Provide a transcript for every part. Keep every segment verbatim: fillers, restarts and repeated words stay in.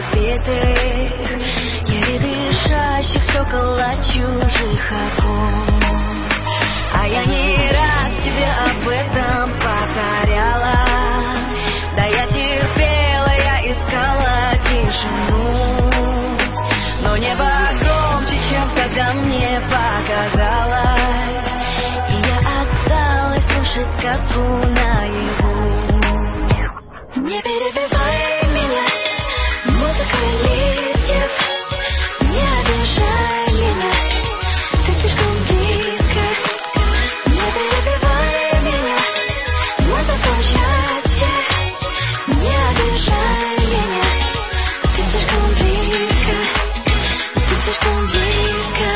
разбитых, еле дышащих стекла чужих окон. А я не раз тебе об этом повторяла. Да я терпела, я искала тишину, но небо громче, чем тогда мне показалось, и я осталась слушать сказку наяву. Не перебивай меня, музыка листьев, не обижай меня, ты слишком близко. Не перебивай меня, музыка счастья, не обижай меня, ты слишком близко, ты слишком близко.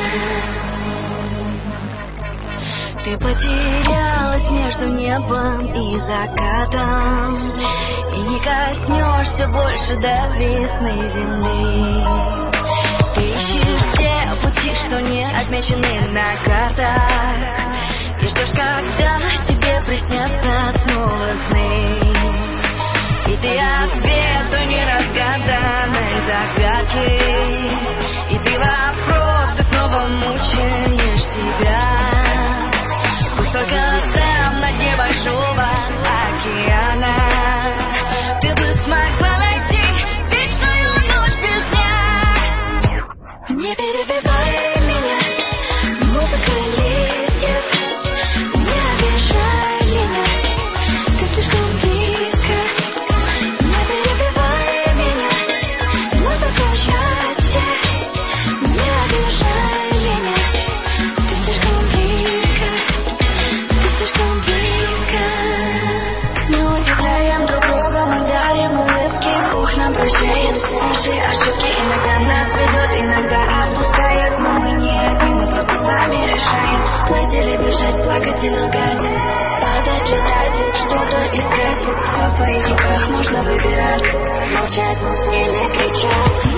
Ты потерялась между небом и закатом, и не коснешься больше до весны земли. Ты ищешь те пути, что не отмечены на картах, и ждешь, когда тебе приснятся снова сны. И ты ответ той неразгаданной загадки, и ты вопрос, ты снова мучаешь себя. Пусть только там, на дне большого океана, ты бы смогла найти вечную ночь без дня. Не перебивай меня, музыка листьев, не обижай меня, ты слишком близко. Не перебивай меня, музыка счастья, не обижай меня, ты слишком близко, ты слишком близко. Мы удивляем друг друга, мы дарим улыбки, Бог нам прощает наши ошибки. Иногда нас ведет, иногда отпускает, но мы не одни, мы просто сами решаем плыть или бежать, плакать или лгать, падать, летать, что-то искать. Все в твоих руках, можно выбирать, молчать или кричать.